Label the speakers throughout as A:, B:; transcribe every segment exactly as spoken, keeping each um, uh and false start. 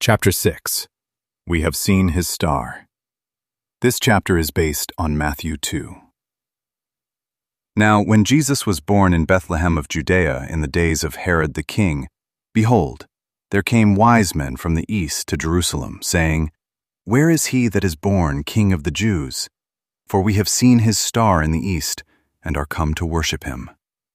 A: Chapter six. We have seen his star. This chapter is based on Matthew two. Now, when Jesus was born in Bethlehem of Judea in the days of Herod the king, behold, there came wise men from the east to Jerusalem, saying, Where is he that is born King of the Jews? For we have seen his star in the east, and are come to worship him.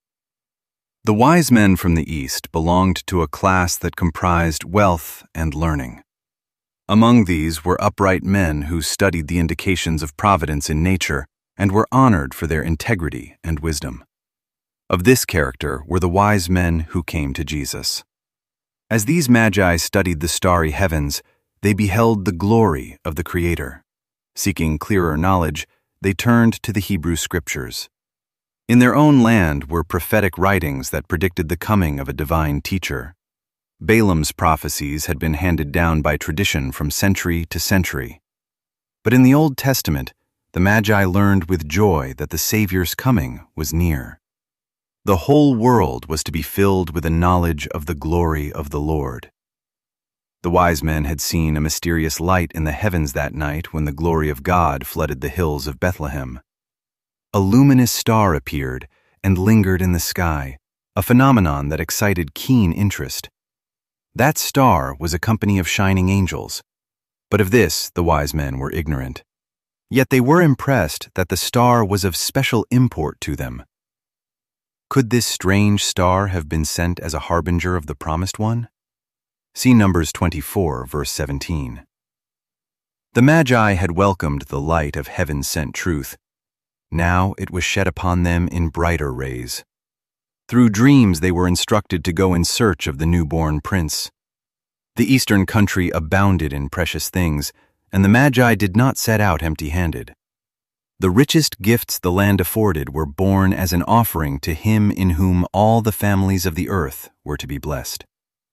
A: The wise men from the east belonged to a class that comprised wealth and learning. Among these were upright men who studied the indications of providence in nature and were honored for their integrity and wisdom. Of this character were the wise men who came to Jesus. As these magi studied the starry heavens, they beheld the glory of the Creator. Seeking clearer knowledge, they turned to the Hebrew Scriptures. In their own land were prophetic writings that predicted the coming of a divine teacher. Balaam's prophecies had been handed down by tradition from century to century. But in the Old Testament, the Magi learned with joy that the Savior's coming was near. The whole world was to be filled with a knowledge of the glory of the Lord. The wise men had seen a mysterious light in the heavens that night when the glory of God flooded the hills of Bethlehem. A luminous star appeared and lingered in the sky, a phenomenon that excited keen interest. That star was a company of shining angels, but of this the wise men were ignorant. Yet they were impressed that the star was of special import to them. Could this strange star have been sent as a harbinger of the promised one? See Numbers twenty-four, verse seventeen. The Magi had welcomed the light of heaven-sent truth. Now it was shed upon them in brighter rays. Through dreams they were instructed to go in search of the newborn prince. The eastern country abounded in precious things, and the Magi did not set out empty-handed. The richest gifts the land afforded were borne as an offering to him in whom all the families of the earth were to be blessed.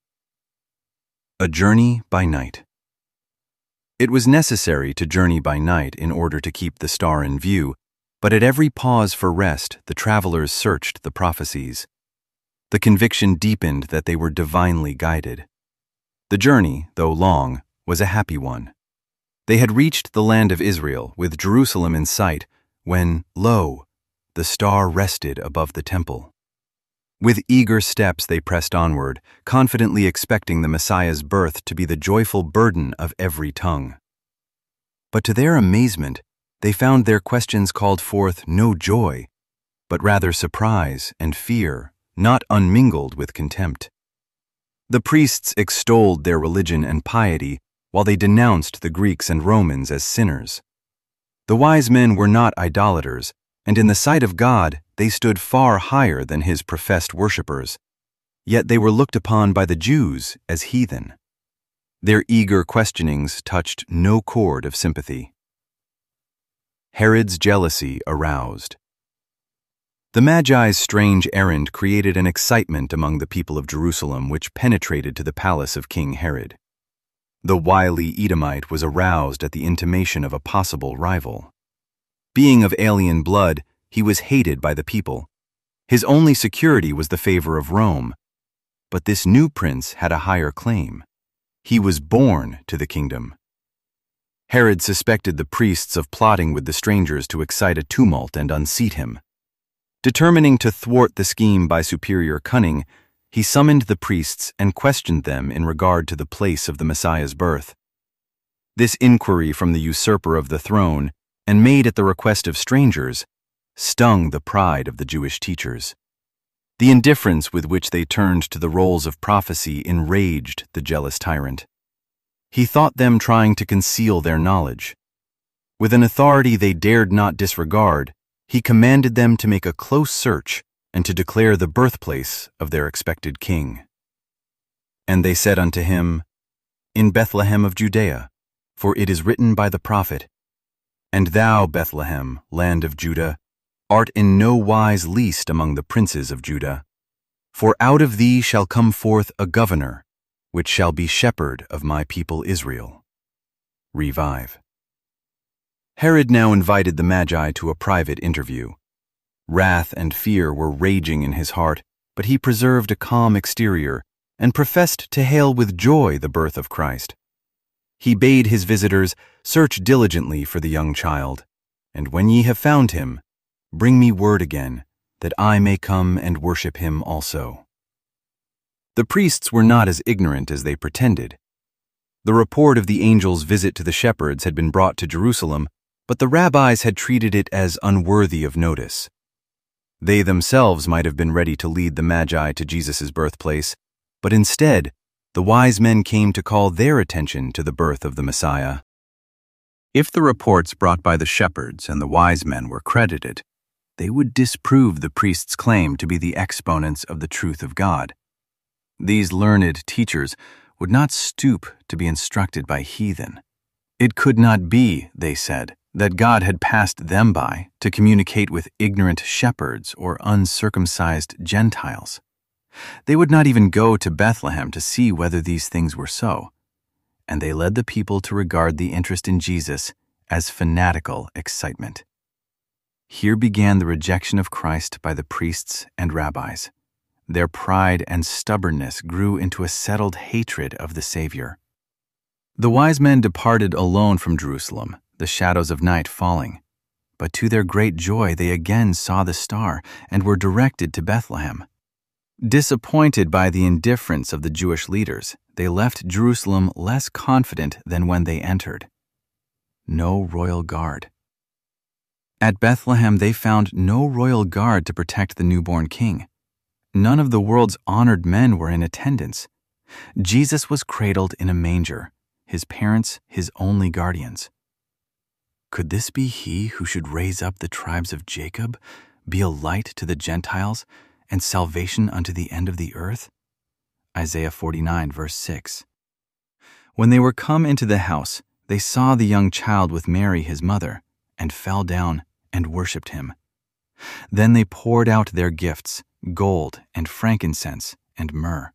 A: A journey by night. It was necessary to journey by night in order to keep the star in view, but at every pause for rest, the travelers searched the prophecies. The conviction deepened that they were divinely guided. The journey, though long, was a happy one. They had reached the land of Israel, with Jerusalem in sight, when, lo, the star rested above the temple. With eager steps they pressed onward, confidently expecting the Messiah's birth to be the joyful burden of every tongue. But to their amazement, they found their questions called forth no joy, but rather surprise and fear, not unmingled with contempt. The priests extolled their religion and piety, while they denounced the Greeks and Romans as sinners. The wise men were not idolaters, and in the sight of God they stood far higher than his professed worshippers, yet they were looked upon by the Jews as heathen. Their eager questionings touched no chord of sympathy. Herod's jealousy aroused. The Magi's strange errand created an excitement among the people of Jerusalem which penetrated to the palace of King Herod. The wily Edomite was aroused at the intimation of a possible rival. Being of alien blood, he was hated by the people. His only security was the favor of Rome. But this new prince had a higher claim. He was born to the kingdom. Herod suspected the priests of plotting with the strangers to excite a tumult and unseat him. Determining to thwart the scheme by superior cunning, he summoned the priests and questioned them in regard to the place of the Messiah's birth. This inquiry from the usurper of the throne, and made at the request of strangers, stung the pride of the Jewish teachers. The indifference with which they turned to the roles of prophecy enraged the jealous tyrant. He thought them trying to conceal their knowledge. With an authority they dared not disregard, he commanded them to make a close search and to declare the birthplace of their expected king. And they said unto him, In Bethlehem of Judea, for it is written by the prophet, And thou, Bethlehem, land of Judah, art in no wise least among the princes of Judah. For out of thee shall come forth a governor, which shall be shepherd of my people Israel. Revive. Herod now invited the Magi to a private interview. Wrath and fear were raging in his heart, but he preserved a calm exterior and professed to hail with joy the birth of Christ. He bade his visitors, "Search diligently for the young child, and when ye have found him, bring me word again, that I may come and worship him also." The priests were not as ignorant as they pretended. The report of the angel's visit to the shepherds had been brought to Jerusalem, but the rabbis had treated it as unworthy of notice. They themselves might have been ready to lead the Magi to Jesus' birthplace, but instead, the wise men came to call their attention to the birth of the Messiah. If the reports brought by the shepherds and the wise men were credited, they would disprove the priests' claim to be the exponents of the truth of God. These learned teachers would not stoop to be instructed by heathen. It could not be, they said, that God had passed them by to communicate with ignorant shepherds or uncircumcised Gentiles. They would not even go to Bethlehem to see whether these things were so, and they led the people to regard the interest in Jesus as fanatical excitement. Here began the rejection of Christ by the priests and rabbis. Their pride and stubbornness grew into a settled hatred of the Savior. The wise men departed alone from Jerusalem, the shadows of night falling. But to their great joy they again saw the star and were directed to Bethlehem. Disappointed by the indifference of the Jewish leaders, they left Jerusalem less confident than when they entered. No royal guard. At Bethlehem they found no royal guard to protect the newborn king. None of the world's honored men were in attendance. Jesus was cradled in a manger, his parents his only guardians. Could this be he who should raise up the tribes of Jacob, be a light to the Gentiles, and salvation unto the end of the earth? Isaiah forty-nine, verse six. When they were come into the house, they saw the young child with Mary his mother, and fell down and worshipped him. Then they poured out their gifts, gold and frankincense and myrrh.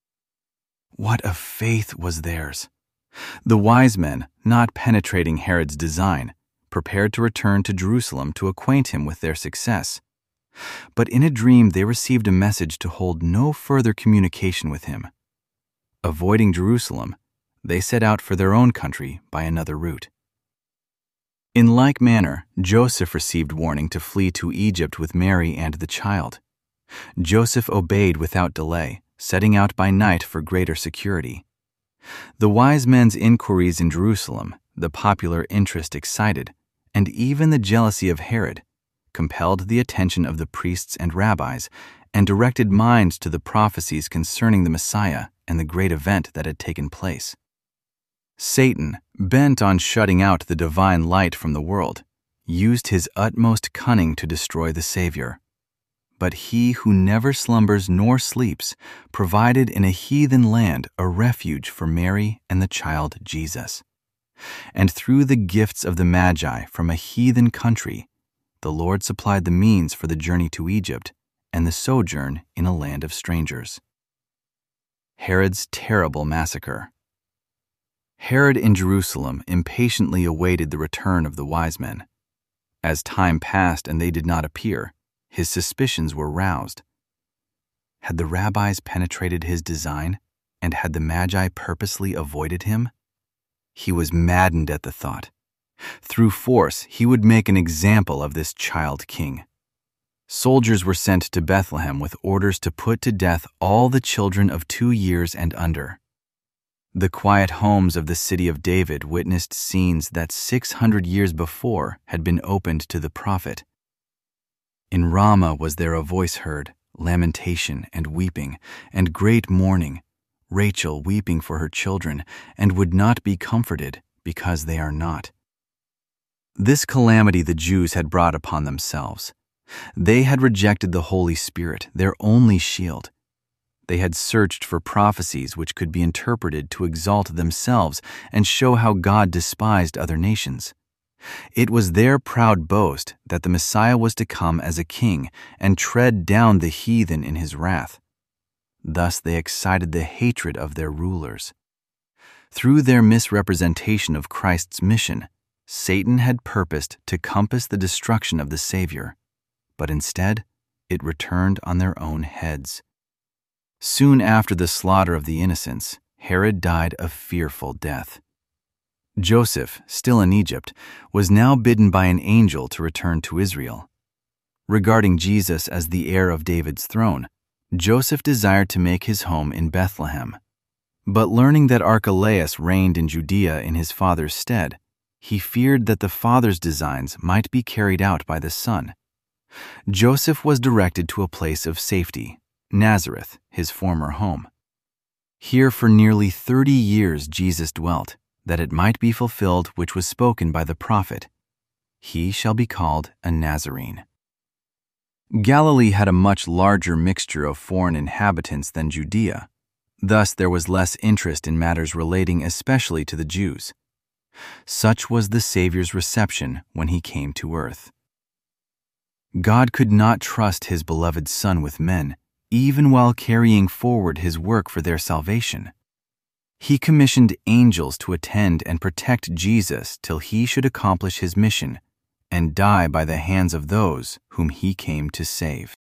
A: What a faith was theirs! The wise men, not penetrating Herod's design, prepared to return to Jerusalem to acquaint him with their success. But in a dream they received a message to hold no further communication with him. Avoiding Jerusalem, they set out for their own country by another route. In like manner, Joseph received warning to flee to Egypt with Mary and the child. Joseph obeyed without delay, setting out by night for greater security. The wise men's inquiries in Jerusalem, the popular interest excited, and even the jealousy of Herod, compelled the attention of the priests and rabbis and directed minds to the prophecies concerning the Messiah and the great event that had taken place. Satan, bent on shutting out the divine light from the world, used his utmost cunning to destroy the Savior. But he who never slumbers nor sleeps provided in a heathen land a refuge for Mary and the child Jesus. And through the gifts of the Magi from a heathen country, the Lord supplied the means for the journey to Egypt and the sojourn in a land of strangers. Herod's terrible massacre. Herod in Jerusalem impatiently awaited the return of the wise men. As time passed and they did not appear, his suspicions were roused. Had the rabbis penetrated his design, and had the Magi purposely avoided him? He was maddened at the thought. Through force, he would make an example of this child king. Soldiers were sent to Bethlehem with orders to put to death all the children of two years and under. The quiet homes of the city of David witnessed scenes that six hundred years before had been opened to the prophet. In Ramah was there a voice heard, lamentation and weeping, and great mourning, Rachel weeping for her children, and would not be comforted, because they are not. This calamity the Jews had brought upon themselves. They had rejected the Holy Spirit, their only shield. They had searched for prophecies which could be interpreted to exalt themselves and show how God despised other nations. It was their proud boast that the Messiah was to come as a king and tread down the heathen in his wrath. Thus they excited the hatred of their rulers. Through their misrepresentation of Christ's mission, Satan had purposed to compass the destruction of the Savior, but instead it returned on their own heads. Soon after the slaughter of the innocents, Herod died a fearful death. Joseph, still in Egypt, was now bidden by an angel to return to Israel. Regarding Jesus as the heir of David's throne, Joseph desired to make his home in Bethlehem. But learning that Archelaus reigned in Judea in his father's stead, he feared that the father's designs might be carried out by the son. Joseph was directed to a place of safety, Nazareth, his former home. Here for nearly thirty years Jesus dwelt, that it might be fulfilled which was spoken by the prophet, "He shall be called a Nazarene." Galilee had a much larger mixture of foreign inhabitants than Judea. Thus there was less interest in matters relating especially to the Jews. Such was the Savior's reception when he came to earth. God could not trust his beloved Son with men, even while carrying forward his work for their salvation. He commissioned angels to attend and protect Jesus till he should accomplish his mission and die by the hands of those whom he came to save.